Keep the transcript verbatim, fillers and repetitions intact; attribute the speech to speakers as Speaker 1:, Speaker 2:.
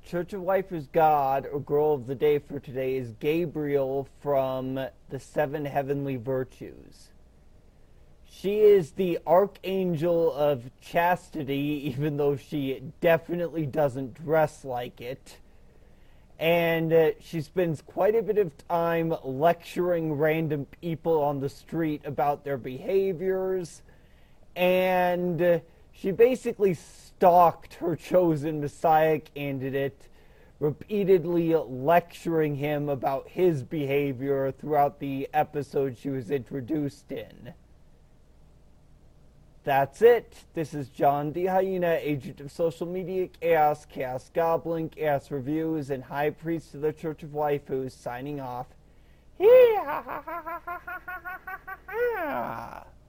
Speaker 1: Church of Waifu's god, or girl of the day for today, is Gabriel from the Seven Heavenly Virtues. She is the archangel of chastity, even though she definitely doesn't dress like it. And uh, she spends quite a bit of time lecturing random people on the street about their behaviors. And uh, she basically stalked her chosen Messiah candidate, repeatedly lecturing him about his behavior throughout the episode she was introduced in. That's it. This is John the Hyena, agent of social media, Chaos, Chaos Goblin, Chaos Reviews, and High Priest of the Church of Waifus, signing off. Hee ha ha ha ha ha ha ha ha.